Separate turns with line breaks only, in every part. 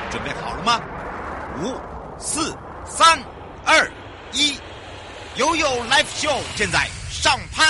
准备好了吗？5、4、3、2、1，悠悠 Live Show 现在上拍。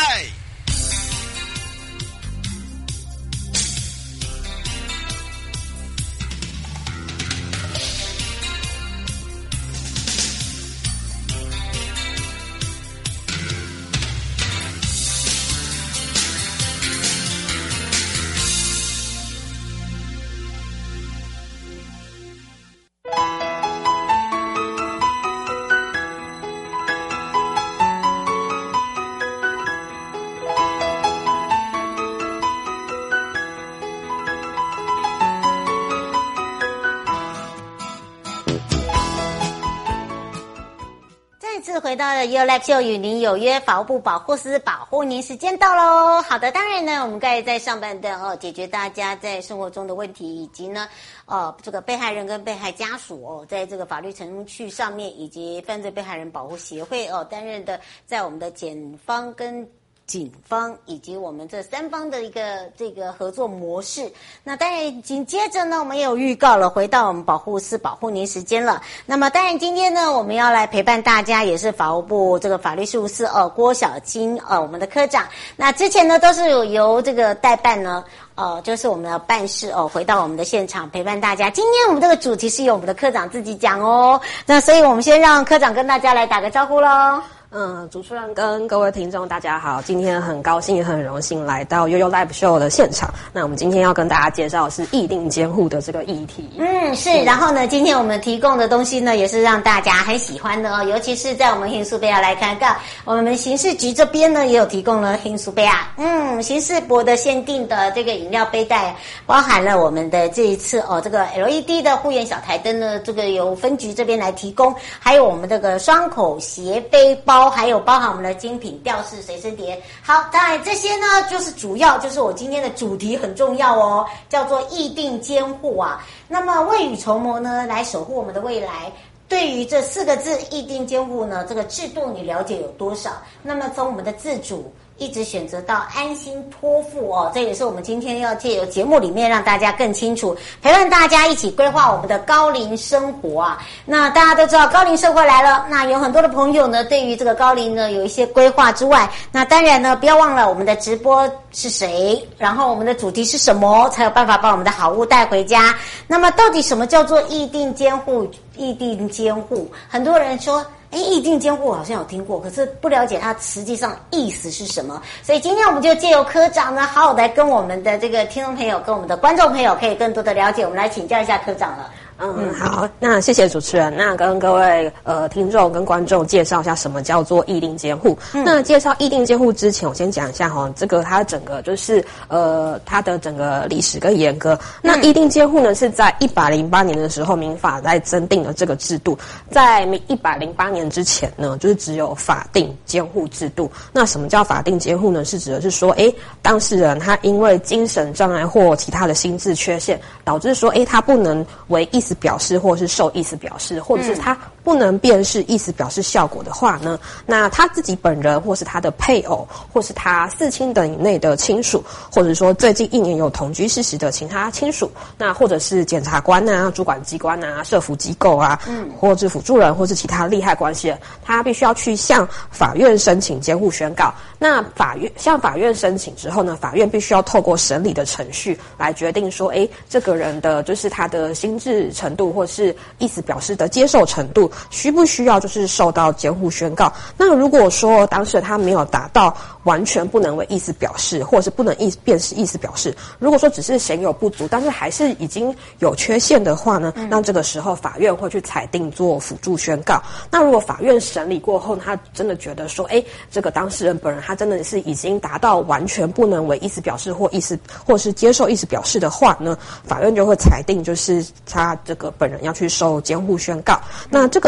回到了 Your Life Show 与您有约，法务部保护司保护您，时间到喽。好的，当然呢，我们该在上半段解决大家在生活中的问题，以及呢这个被害人跟被害家属在这个法律程序上面，以及犯罪被害人保护协会担任的，在我们的检方跟警方以及我们这三方的一个这个合作模式。那当然紧接着呢，我们也有预告了，回到我们保护司保护您时间了。那么当然今天呢，我们要来陪伴大家，也是法务部这个法律事务司郭晓金我们的科长。那之前呢都是由这个代办呢就是我们的办事回到我们的现场陪伴大家。今天我们这个主题是由我们的科长自己讲哦。那所以我们先让科长跟大家来打个招呼咯。
主持人跟各位听众大家好，今天很高兴也很荣幸来到 YOYO Live Show 的现场。那我们今天要跟大家介绍的是议定监护的这个议题。
是。然后呢，今天我们提供的东西呢，也是让大家很喜欢的尤其是在我们刑诉备案来看看，我们刑事局这边呢也有提供了刑诉备案。刑事博的限定的这个饮料杯带，包含了我们的这一次这个 LED 的护眼小台灯呢，这个由分局这边来提供，还有我们这个双口斜背包，还有包含我们的精品吊饰随身碟。好，当然这些呢就是主要就是我今天的主题很重要叫做议定监护啊。那么未雨绸缪呢，来守护我们的未来。对于这4个字议定监护呢，这个制度你了解有多少？那么从我们的自主一直选择到安心托付这也是我们今天要借由节目里面让大家更清楚，陪伴大家一起规划我们的高龄生活啊。那大家都知道高龄社会来了，那有很多的朋友呢对于这个高龄呢有一些规划之外，那当然呢不要忘了我们的直播是谁，然后我们的主题是什么，才有办法把我们的好物带回家。那么到底什么叫做议定监护？议定监护很多人说议定监护好像有听过，可是不了解它实际上意思是什么。所以今天我们就借由科长呢，好好的跟我们的这个听众朋友跟我们的观众朋友可以更多的了解，我们来请教一下科长了。
好，那谢谢主持人。那跟各位听众跟观众介绍一下什么叫做议定监护。那介绍议定监护之前，我先讲一下这个它整个就是它的整个历史跟严格。那议定监护呢是在108年的时候民法在增订了这个制度。在108年之前呢，就是只有法定监护制度。那什么叫法定监护呢？是指的是说当事人他因为精神障碍或其他的心智缺陷，导致说他不能为意思表示或是受意思表示，或者是他不能辨识意思表示效果的话呢，那他自己本人或是他的配偶或是他4亲等以内的亲属，或者说最近1年有同居事实的其他亲属，那或者是检察官啊、主管机关啊、社福机构啊，或是辅助人或是其他利害关系人，他必须要去向法院申请监护宣告。那向法院申请之后呢，法院必须要透过审理的程序来决定说这个人的就是他的心智程度或是意思表示的接受程度需不需要就是受到监护宣告。那如果说当事人他没有达到完全不能为意思表示，或者是不能辨识意思表示，如果说只是显有不足，但是还是已经有缺陷的话呢，那这个时候法院会去裁定做辅助宣告。那如果法院审理过后，他真的觉得说这个当事人本人他真的是已经达到完全不能为意思表示或是接受意思表示的话呢，法院就会裁定就是他这个本人要去受监护宣告。那这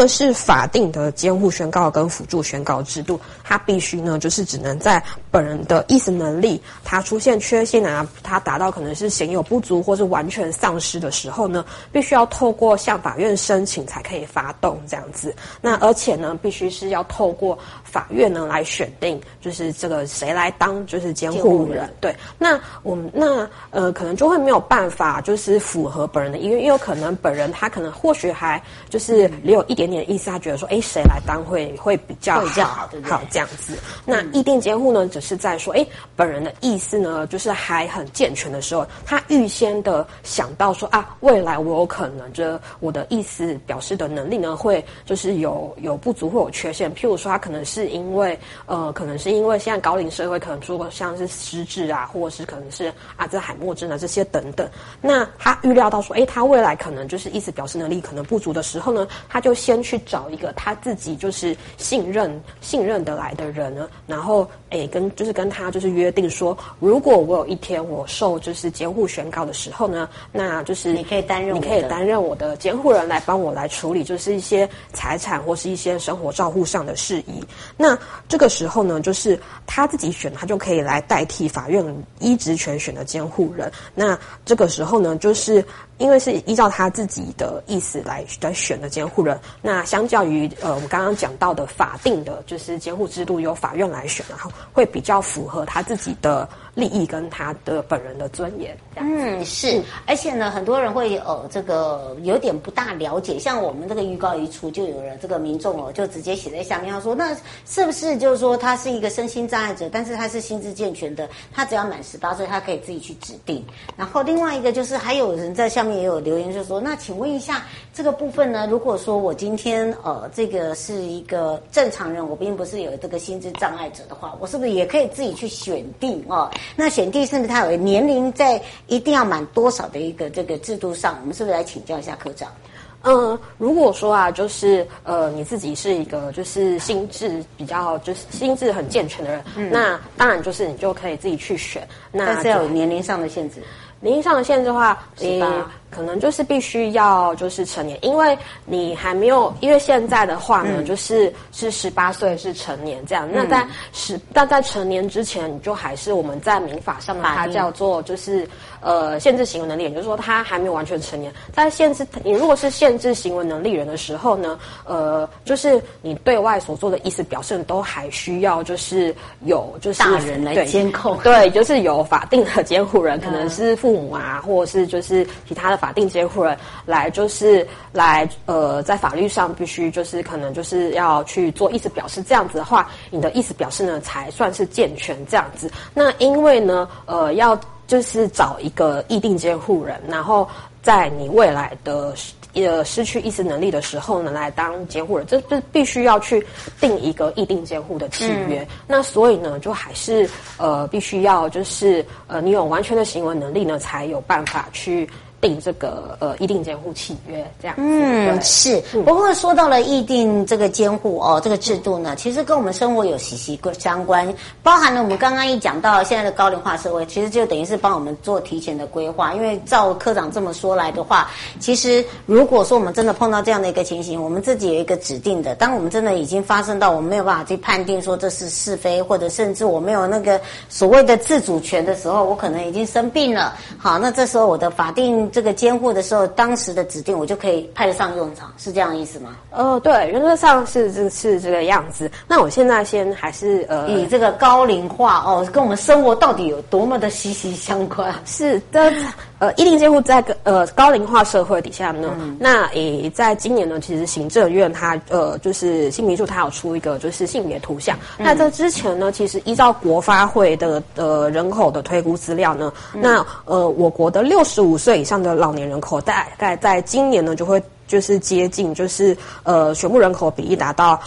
个是法定的监护宣告跟辅助宣告制度，它必须呢就是只能在本人的意思能力它出现缺陷啊，它达到可能是显有不足或是完全丧失的时候呢，必须要透过向法院申请才可以发动这样子。那而且呢，必须是要透过法院呢来选定，就是这个谁来当就是监护人。对，那我们可能就会没有办法就是符合本人的意愿，因为有可能本人他可能或许还就是留有一点点意思，他觉得说，谁来当会比较好，对不对？好这样子。那议定监护呢，只是在说，本人的意思呢，就是还很健全的时候，他预先的想到说未来我有可能我的意思表示的能力呢，会就是有不足或有缺陷。譬如说，他可能是因为现在高龄社会可能说像是失智啊，或者是可能是阿兹海默症啊这些等等。那他预料到说，他未来可能就是意思表示能力可能不足的时候呢，他就先去找一个他自己就是信任得来的人呢，然后跟他就是约定说，如果我有一天我受就是监护宣告的时候呢，那就是
你可以担
任我的监护人来帮我来处理就是一些财产或是一些生活照护上的事宜。那这个时候呢，就是他自己选，他就可以来代替法院依职权选的监护人。那这个时候呢，就是因为是依照他自己的意思来选的监护人，那相较于我们刚刚讲到的法定的就是监护制度由法院来选，然后会比较符合他自己的利益跟他的本人的尊严。
是，而且呢，很多人会这个有点不大了解，像我们这个预告一出，就有人这个民众就直接写在下面，他说那是不是就是说他是一个身心障碍者，但是他是心智健全的，他只要满18岁，他可以自己去指定。然后另外一个就是还有人在下面也有留言，就说那请问一下这个部分呢，如果说我今天这个是一个正常人，我并不是有这个心智障碍者的话，我是不是也可以自己去选定那选定是不是他有年龄在一定要满多少的一个这个制度上？我们是不是来请教一下科长？
如果说就是你自己是一个就是心智很健全的人，那当然就是你就可以自己去选。那
但是要有年龄上的限制。
年龄上的限制的话，可能就是必须要就是成年，因为你还没有，因为现在的话呢，是18岁是成年这样。那在成年之前，你就还是我们在民法上呢，它叫做就是限制行为能力人，也就是说他还没有完全成年。在你如果是限制行为能力人的时候呢，就是你对外所做的意思表示都还需要就是有就是
大人来监控，
对，就是有法定的监护人，可能是父母啊，或者是就是其他的法定监护人来在法律上必须就是可能就是要去做意思表示，这样子的话，你的意思表示呢才算是健全这样子。那因为呢要就是找一个议定监护人，然后在你未来的失去意思能力的时候呢，来当监护人，这必须要去定一个议定监护的契约。那所以呢，就还是必须要就是你有完全的行为能力呢，才有办法去定这个议定监护契约这样子。
是。不过说到了议定这个监护这个制度呢，其实跟我们生活有息息相关，包含了我们刚刚一讲到现在的高龄化社会，其实就等于是帮我们做提前的规划。因为照科长这么说来的话，其实如果说我们真的碰到这样的一个情形，我们自己有一个指定的，当我们真的已经发生到我们没有办法去判定说这是是非，或者甚至我没有那个所谓的自主权的时候，我可能已经生病了。好，那这时候我的法定这个监护的时候，当时的指定我就可以派得上用场，是这样的意思吗？
对，原则上是这个样子。那我现在先还是
以这个高龄化跟我们生活到底有多么的息息相关？
是的，议定监护在高龄化社会底下呢，那在今年呢，其实行政院它就是新民处它有出一个就是性别图像。那这之前呢，其实依照国发会的人口的推估资料呢，那我国的65岁以上的老年人口大概在今年呢就会就是接近就是选募人口比例达到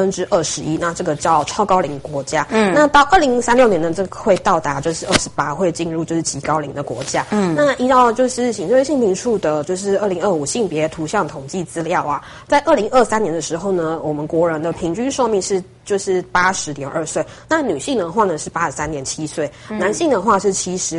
21%，那这个叫超高龄国家。那到2036年呢，这个会到达就是28，会进入就是极高龄的国家。那依照就是行政院性平处的就是2025性别图像统计资料啊，在2023年的时候呢，我们国人的平均寿命是就是80.2岁，那女性的话呢是83.7岁，男性的话是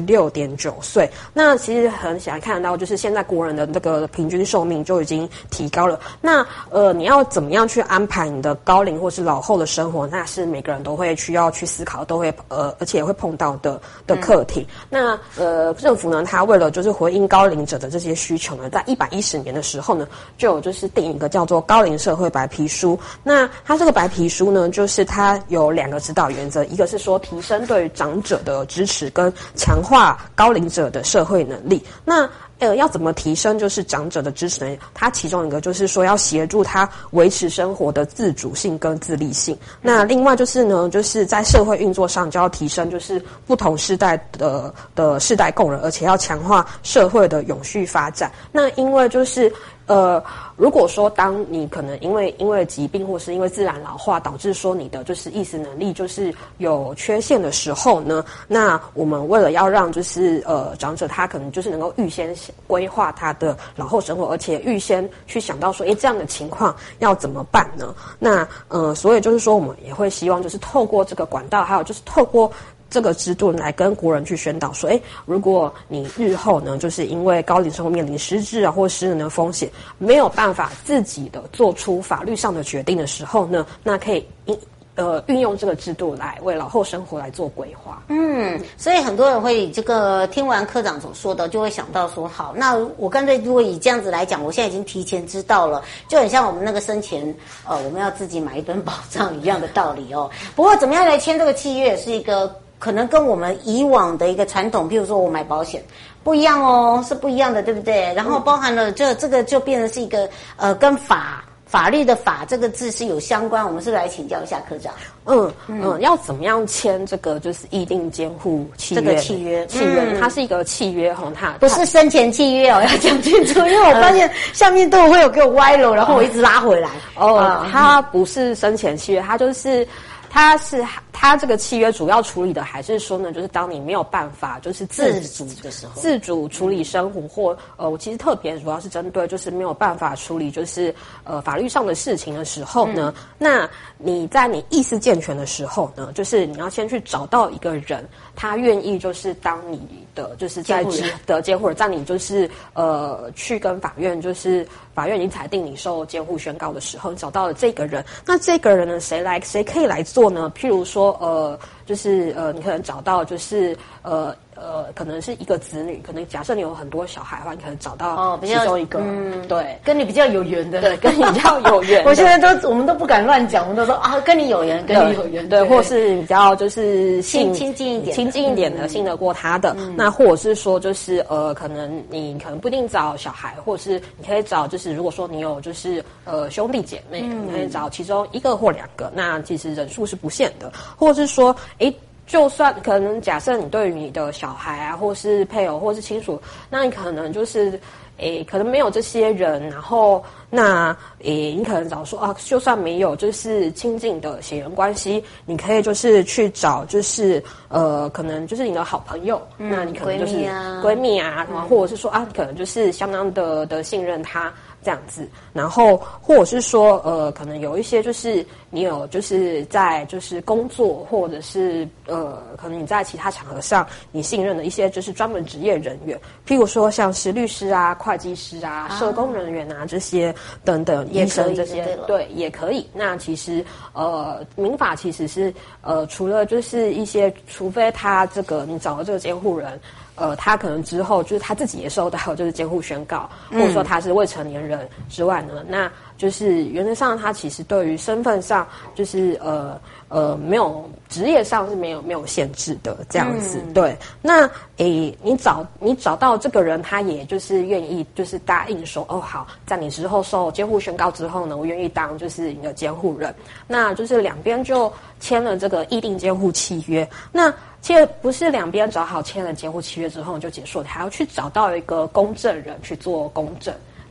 76.9岁。那其实很显然看得到，就是现在国人的这个平均寿命就已经提高了。那你要怎么样去安排你的高龄或是老后的生活，那是每个人都会需要去思考，都会而且也会碰到的课题。那政府呢，它为了就是回应高龄者的这些需求呢，在110年的时候呢，就有就是定一个叫做高龄社会白皮书。那它这个白皮书呢，就是它有2个指导原则，一个是说提升对长者的支持跟强化高龄者的社会能力。那要怎么提升就是长者的支持呢？它其中一个就是说要协助他维持生活的自主性跟自立性。那另外就是呢，就是在社会运作上就要提升就是不同世代的世代共融，而且要强化社会的永续发展。那因为就是如果说当你可能因为疾病或是因为自然老化导致说你的就是意识能力就是有缺陷的时候呢，那我们为了要让就是长者他可能就是能够预先规划他的老后生活，而且预先去想到说这样的情况要怎么办呢？那所以就是说我们也会希望就是透过这个管道，还有就是透过这个制度来跟国人去宣导说，如果你日后呢，就是因为高龄生活面临失智啊或失能的风险，没有办法自己的做出法律上的决定的时候呢，那可以运用这个制度来为老后生活来做规划。
所以很多人会这个听完科长所说的，就会想到说，好，那我干脆如果以这样子来讲，我现在已经提前知道了，就很像我们那个生前我们要自己买一本保障一样的道理哦。不过怎么样来签这个契约，也是一个可能跟我们以往的一个传统，譬如说我买保险不一样哦，是不一样的，对不对？然后包含了这个就变成是一个跟法律的法这个字是有相关，我们是不是来请教一下科长？
要怎么样签这个就是议定监护契约？
这个契约，
它是一个契约它
不是生前契约要讲清楚，因为我发现下面都会有给我歪了，然后我一直拉回来。
它不是生前契约，它这个契约主要处理的还是说呢，就是当你没有办法就是
自主的时候，
自主处理生活或我其实特别主要是针对就是没有办法处理就是法律上的事情的时候呢，那你在你意识健全的时候呢，就是你要先去找到一个人，他愿意就是当你的就是在的监护人，在你就是去跟法院就是法院已经裁定你受监护宣告的时候，你找到了这个人，那这个人呢谁可以来做呢？譬如说就是你可能找到就是可能是一个子女，可能假设你有很多小孩的话，你可能找到其中一个，对，
跟你比较有缘的，
对，跟你比较有缘。
我现在我们都不敢乱讲，我们都说跟你有缘，跟你有缘，
对，或是比较就是
亲近一点
的，信得过他的。那或者是说就是可能你可能不一定找小孩，或者是你可以找就是如果说你有就是兄弟姐妹，你可以找其中1个或2个，那其实人数是不限的，或者是说就算可能假设你对于你的小孩啊，或是配偶，或是亲属，那你可能就是可能没有这些人，然后那你可能找说就算没有就是亲近的血缘关系，你可以就是去找就是可能就是你的好朋友，那你可能就是闺蜜啊，或者是说可能就是相当的信任他这样子，然后或者是说可能有一些就是你有就是在就是工作，或者是可能你在其他场合上你信任的一些就是专门职业人员，譬如说像是律师啊、会计师啊、社工人员啊这些等等，医生这些，对，也可以。那其实民法其实是除了就是一些，除非他这个你找到这个监护人，他可能之后就是他自己也收到就是监护宣告，或者说他是未成年人之外呢，那就是原则上他其实对于身份上就是没有职业上是没有限制的这样子，对。那你找到这个人，他也就是愿意就是答应说好，在你之后受监护宣告之后呢，我愿意当就是你的监护人，那就是两边就签了这个议定监护契约。那其实不是两边找好签了监护契约之后就结束，还要去找到一个公证人去做公证。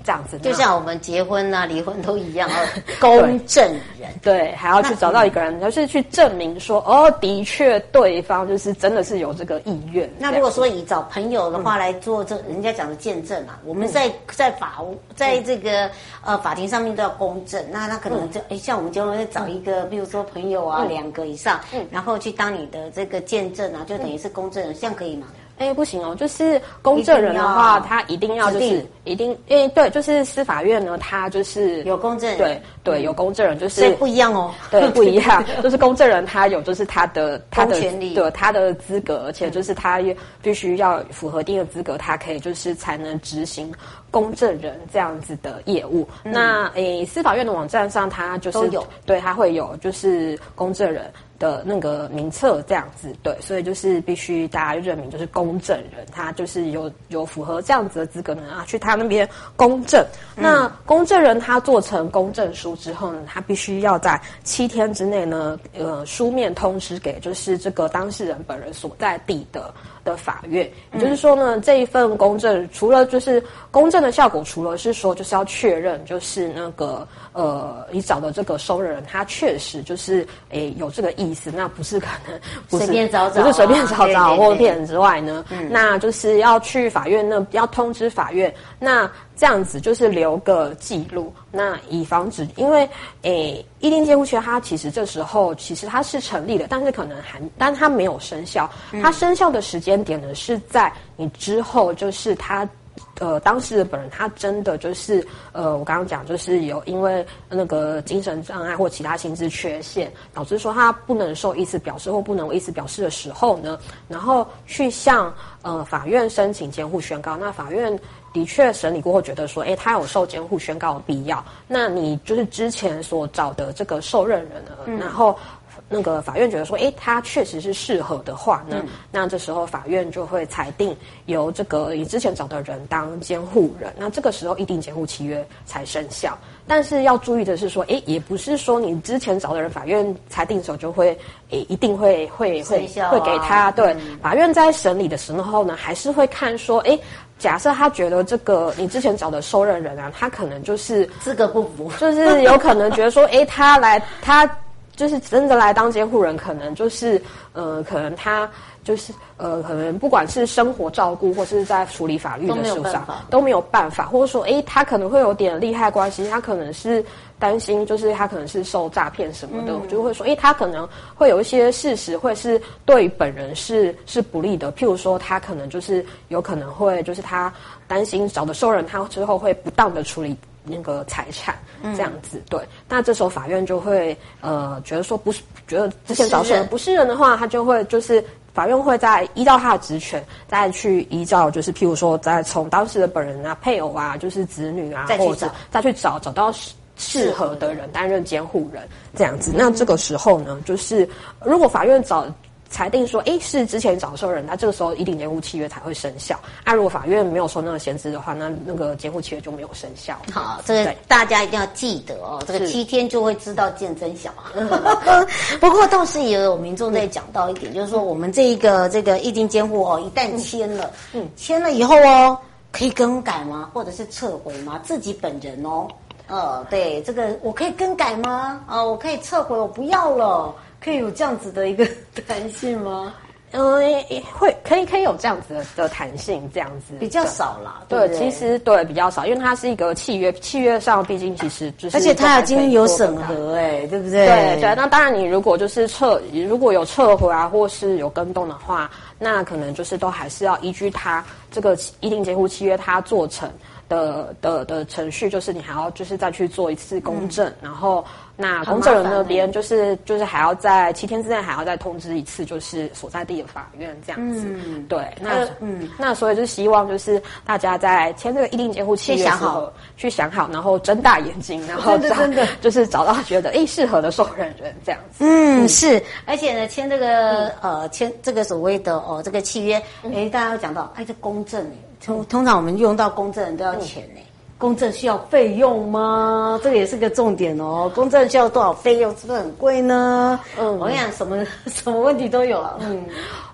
这样子。
就像我们结婚啊、离婚都一样，公证人。
对，还要去找到一个人，就是去证明说，哦，的确对方就是真的是有这个意愿。
那如果说以找朋友的话来做这人家讲的见证啊，我们在这个法庭上面都要公证。那可能就像我们结婚会找一个，比如说朋友啊，2个以上，然后去当你的这个见证啊，就等于是公证人，这样可以吗？
不行哦，就是公证人的话，他一定要就是一定，对，就是司法院呢，他就是
有公证人，
对，有公证人，就是
所以不一样哦，
对，不一样，就是公证人他有就是他的
权利，
对他的资格，而且就是他必须要符合一定的资格，他可以就是才能执行公证人这样子的业务。那司法院的网站上，他就是都有，对，他会有就是公证人的那个名册这样子，对，所以就是必须大家认明就是公证人，他就是有符合这样子的资格呢去他那边公证。那公证人他做成公证书之后呢，他必须要在7天之内呢，书面通知给就是这个当事人本人所在地的法院。也就是说呢，这一份公证除了就是公证的效果，除了是说就是要确认就是那个你找的这个收人人他确实就是有这个意思，那不是可能不是
随便找找，
不是随便找找或骗人之外呢，那就是要去法院那要通知法院，那这样子就是留个记录，那以防止因为议定监护契约它其实这时候其实它是成立的，但是可能但它没有生效，它生效的时间点呢是在你之后就是它当事人本人他真的就是我刚刚讲就是有因为那个精神障碍或其他心智缺陷导致说他不能受意思表示或不能为意思表示的时候呢，然后去向法院申请监护宣告，那法院的确审理过后觉得说他有受监护宣告的必要，那你就是之前所找的这个受任人呢，然后那个法院觉得说他确实是适合的话呢，那这时候法院就会裁定由这个你之前找的人当监护人，那这个时候议定监护契约才生效。但是要注意的是说也不是说你之前找的人法院裁定的时候就会一定会给他，对，法院在审理的时候呢还是会看说假设他觉得这个你之前找的受任人啊，他可能就是
资格不符，
就是有可能觉得说他就是真的来当监护人，可能就是可能他就是可能不管是生活照顾或是在处理法律的事上都没有办法，或者说他可能会有点利害关系，他可能是担心就是他可能是受诈骗什么的，就会说他可能会有一些事实会是对本人是不利的，譬如说他可能就是有可能会就是他担心找的受人他之后会不当的处理那个财产这样子，对，那这时候法院就会觉得说不是，觉得之前找受人不是人的话，他就会就是法院会再依照他的职权再去依照就是譬如说再从当事人本人啊、配偶啊、就是子女啊，或者再去找到适合的人担任监护人这样子。那这个时候呢，就是如果法院裁定说是之前找受人，那这个时候议定监护契约才会生效。如果法院没有收那个先知的话，那个监护契约就没有生效。
好，这个大家一定要记得哦，这个7天就会知道见真小。不过倒是也有民众在讲到一点，就是说我们这个议定监护一旦签了，签了以后可以更改吗？或者是撤回吗？自己本人对，这个我可以更改吗？我可以撤回，我不要了。可以有这样子的一个弹性吗？
可以有这样子的弹性，这样子
比较少啦。
对，其实对比较少，因为它是一个契约上，毕竟其实就是，
而且它已经有审核对不对？
对。那当然，你如果就是如果有撤回啊，或是有更动的话，那可能就是都还是要依据它这个议定监护契约它做成的程序，就是你还要就是再去做一次公证，然后那公证人那边就是还要在7天之内还要再通知一次，就是所在地的法院这样子。对，那所以就希望就是大家在签这个议定监护契约的时候去想好，然后睁大眼睛，然后就是找到觉得适合的受任人这样子。
是，而且呢，签这个所谓的这个契约，大家有讲到这公证通常我们用到公证人都要钱公证需要费用吗？这个也是个重点公证需要多少费用？是不是很贵呢？我跟你讲，什么问题都有了。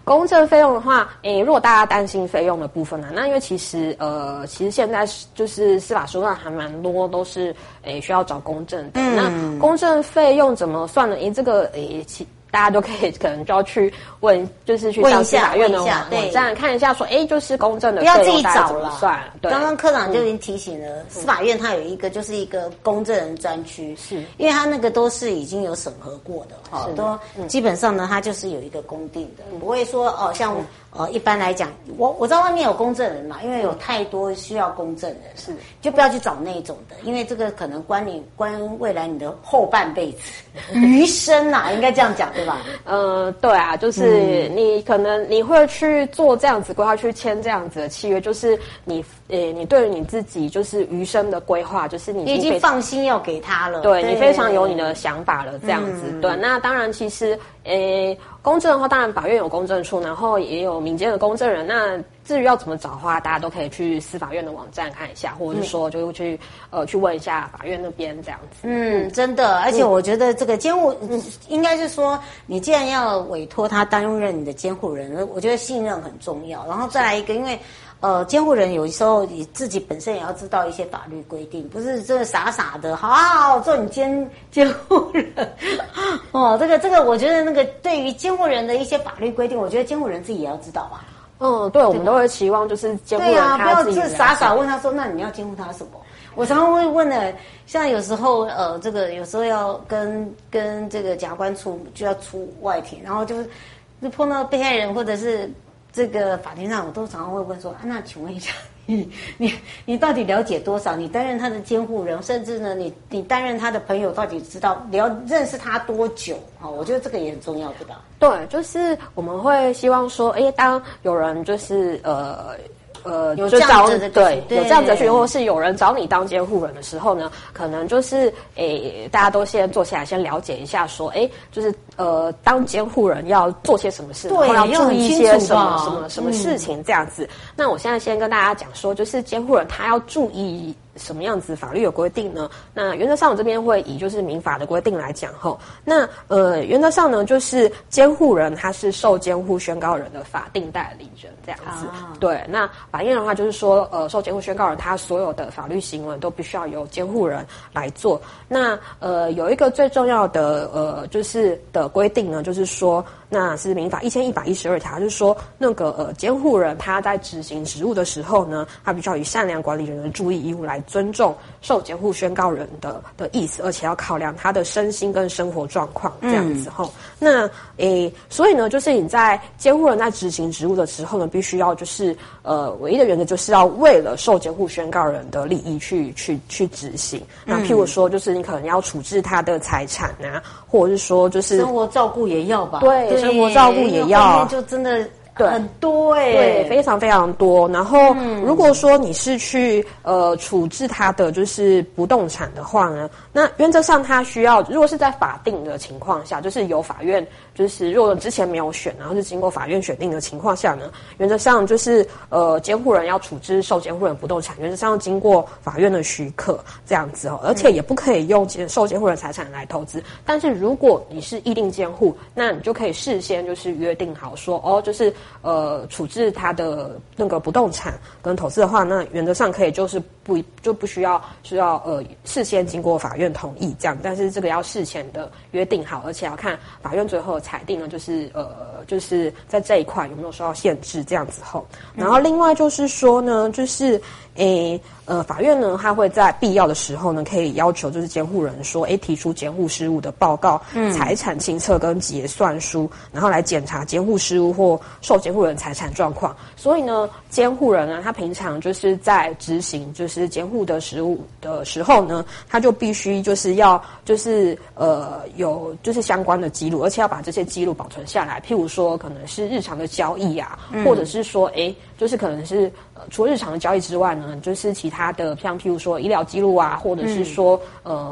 公证费用的话，如果大家担心费用的部分呢，那因为其实现在就是司法书上还蛮多都是需要找公证的。那公证费用怎么算呢？这个大家都可能就要去问，就是去上司法院的网站看一下说，就是公证的费用
不要自己找了。
算。对，
刚刚科长就已经提醒了，司法院它有一个就是一个公证人专区，是因为它那个都是已经有审核过的，都基本上呢，它就是有一个公定的，不会说像一般来讲，我知道外面有公证人嘛，因为有太多需要公证人，是就不要去找那种的，因为这个可能关未来你的后半辈子、余生啊，应该这样讲对吧？
对啊，就是你可能你会去做这样子规划，去签这样子的契约，就是你对于你自己就是余生的规划，就是你
已经放心要给他了，
对你非常有你的想法了，这样子。对，那当然其实公证的话，当然法院有公证处，然后也有民间的公证人。那至于要怎么找的话，大家都可以去司法院的网站看一下，或者是说就去问一下法院那边这样子。
真的，而且我觉得这个监护应该是说，你既然要委托他担任你的监护人，我觉得信任很重要。然后再来一个，因为监护人有时候你自己本身也要知道一些法律规定，不是这个傻傻的，好做你监护人。这个我觉得那个对于监护人的一些法律规定，我觉得监护人自己也要知道吧。
对，我们都会期望就是监护人他自己
不要傻傻问他说，那你要监护他什么？我常常会问的，像有时候有时候要跟这个检察官就要出外庭，然后就碰到被害人或者是这个法庭上，我都常常会问说，那请问一下，你到底了解多少？你担任他的监护人，甚至呢，你担任他的朋友，到底认识他多久？我觉得这个也很重要，对吧？
对，就是我们会希望说，当有人就是
有这样子的
有这样子的需求，或是有人找你当监护人的时候呢，可能就是大家都先坐下来，先了解一下说，就是当监护人要做些什么事，然后要注意一些什么事情这样子。那我现在先跟大家讲说，就是监护人他要注意什么样子法律的规定呢？那原则上我这边会以就是民法的规定来讲吼。那原则上呢，就是监护人他是受监护宣告人的法定代理人这样子。对，那法院的话就是说，受监护宣告人他所有的法律行为都必须要由监护人来做。那有一个最重要的就是的规定呢，就是说，那是民法1112条，就是说那个监护人他在执行职务的时候呢，他必须要以善良管理人的注意义务来尊重受监护宣告人的意思，而且要考量他的身心跟生活状况这样子吼。那所以呢，就是你在监护人在执行职务的时候呢，必须要就是唯一的原则就是要为了受监护宣告人的利益去执行。那譬如说，就是你可能要处置他的财产啊，或者是说就是
生活照顾也要吧？
对，生活照顾也要，
后面就真的。很多
对，非常非常多。然后，如果说你是去处置他的就是不动产的话呢，那原则上他需要，如果是在法定的情况下，就是由法院，就是如果之前没有选，然后是经过法院选定的情况下呢，原则上就是监护人要处置受监护人不动产，原则上要经过法院的许可这样子而且也不可以用受监护人财产来投资。但是如果你是意定监护，那你就可以事先就是约定好说就是处置他的那个不动产跟投资的话，那原则上可以就是不需要事先经过法院同意这样，但是这个要事前的约定好，而且要看法院最后裁定呢，就是在这一块有没有受到限制这样子后。然后另外就是说呢，就是法院呢，他会在必要的时候呢，可以要求就是监护人说，提出监护事务的报告、财产清册跟结算书，然后来检查监护事务或受监护人财产状况。所以呢，监护人呢，他平常就是在执行就是监护的实务的时候呢，他就必须就是要就是有就是相关的记录，而且要把这些记录保存下来。譬如说，可能是日常的交易啊，或者是说，就是可能是除了日常的交易之外呢，就是其他的像譬如说医疗记录啊，或者是说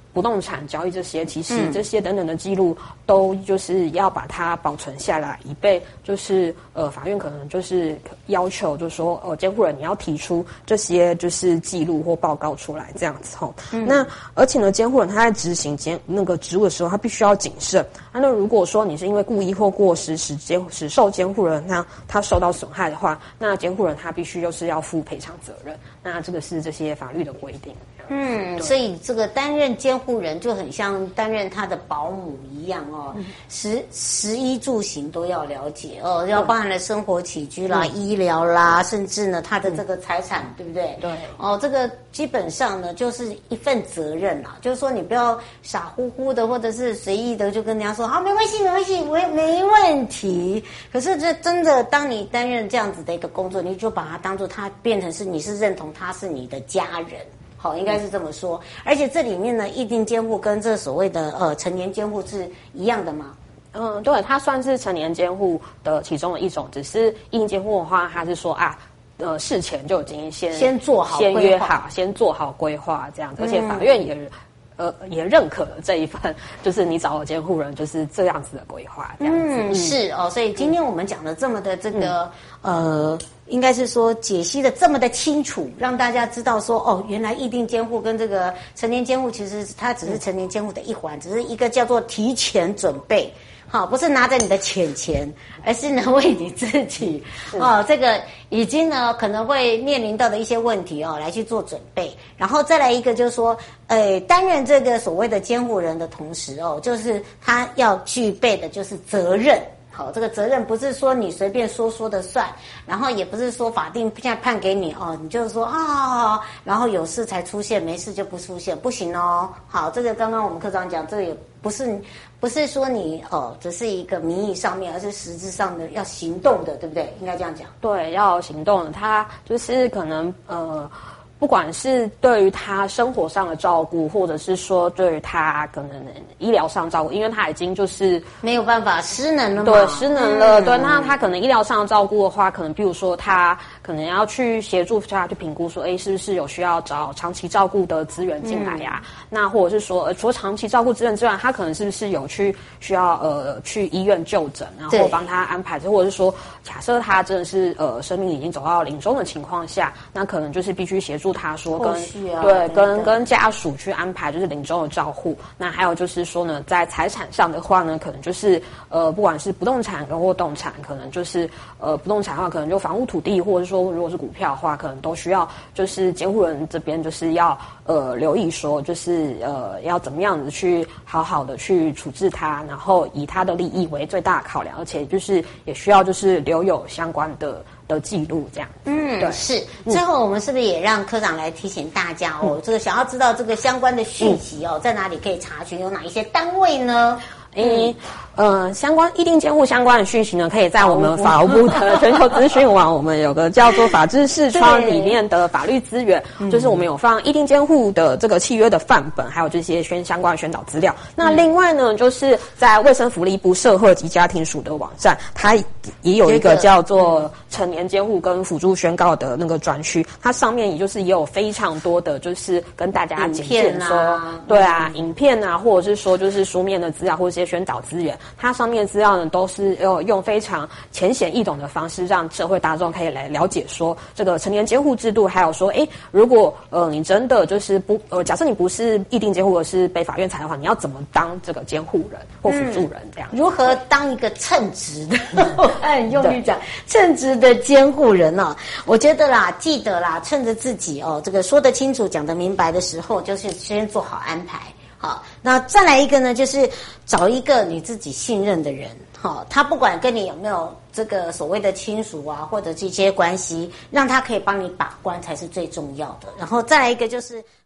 不动产交易这些，其实这些等等的记录都就是要把它保存下来，以备就是法院可能就是要求就是说监护人你要提出这些就是记录或报告出来这样子吼。那而且呢，监护人他在执行那个职务的时候，他必须要谨慎。那如果说你是因为故意或过失使受监护人他受到损害的话，那监护人他必须就是要负赔偿责任。那这个是这些法律的规定。
所以这个担任监护人就很像担任他的保姆一样哦，食衣住行都要了解哦，要包含了生活起居啦、医疗啦，甚至呢他的这个财产，对不对？
对。
哦，这个基本上呢就是一份责任啦，就是说你不要傻乎乎的或者是随意的就跟人家说好没关系，我也没问题。可是这真的当你担任这样子的一个工作，你就把它当作他变成是你是认同他是你的家人。好，应该是这么说。而且这里面呢，意定监护跟这所谓的成年监护是一样的吗？
对，它算是成年监护的其中的一种，只是意定监护的话，它是说事前就已经先
做好
先约好，先做好规划这样子，而且法院也认可了这一份，就是你找监护人就是这样子的规划，这样子。
是哦，所以今天我们讲的这么的这个应该是说解析的这么的清楚，让大家知道说哦，原来意定监护跟这个成年监护其实它只是成年监护的一环，只是一个叫做提前准备。好，不是拿着你的钱，而是呢为你自己这个已经呢可能会面临到的一些问题来去做准备。然后再来一个就是说，担任这个所谓的监护人的同时就是他要具备的就是责任。好，这个责任不是说你随便说的算，然后也不是说法定现在判给你你就是说然后有事才出现，没事就不出现，不行哦。好，这个刚刚我们科长讲，这个也不是说你只是一个名义上面，而是实质上的要行动的，对不对？应该这样讲。
对，要行动的，他就是可能不管是对于他生活上的照顾，或者是说对于他可能医疗上照顾，因为他已经就是
没有办法失能了嘛。
对，失能了。对，那他可能医疗上的照顾的话，可能比如说他可能要去协助他去评估说，是不是有需要找长期照顾的资源进来呀？那或者是说，除了长期照顾资源之外，他可能是不是有需要去医院就诊，然后帮他安排，或者是说，假设他真的是生命已经走到临终的情况下，那可能就是必须协助他说跟家属去安排就是临终的照护。那还有就是说呢，在财产上的话呢，可能就是不管是不动产或动产，可能就是不动产的话，可能就房屋土地，或者说如果是股票的话，可能都需要就是监护人这边就是要留意说，就是要怎么样子去好好的去处置它，然后以他的利益为最大的考量，而且就是也需要就是留有相关的记录这样。
对，是。最后我们是不是也让科长来提醒大家这个想要知道这个相关的讯息在哪里可以查询，有哪一些单位呢？
相关意定监护相关的讯息呢，可以在我们法务部的全球资讯网，我们有个叫做法治视窗里面的法律资源，就是我们有放意定监护的这个契约的范本，还有这些相关的宣导资料。那另外呢，就是在卫生福利部社会及家庭署的网站，它也有一个叫做成年监护跟辅助宣告的那个专区，它上面也有非常多的就是跟大家简介说，对啊，影片啊，或者是说就是书面的资料或者一些宣导资源。它上面的资料呢，都是用非常浅显易懂的方式，让社会大众可以来了解说这个成年监护制度，还有说，如果你真的就是假设你不是意定监护，而是被法院裁的话，你要怎么当这个监护人或辅助人这样？
如何当一个称职的？我很用力讲称职的监护人我觉得啦，记得啦，趁着自己这个说得清楚、讲得明白的时候，就是先做好安排。好，那再来一个呢，就是找一个你自己信任的人，他不管跟你有没有这个所谓的亲属啊，或者这些关系，让他可以帮你把关才是最重要的。然后再来一个就是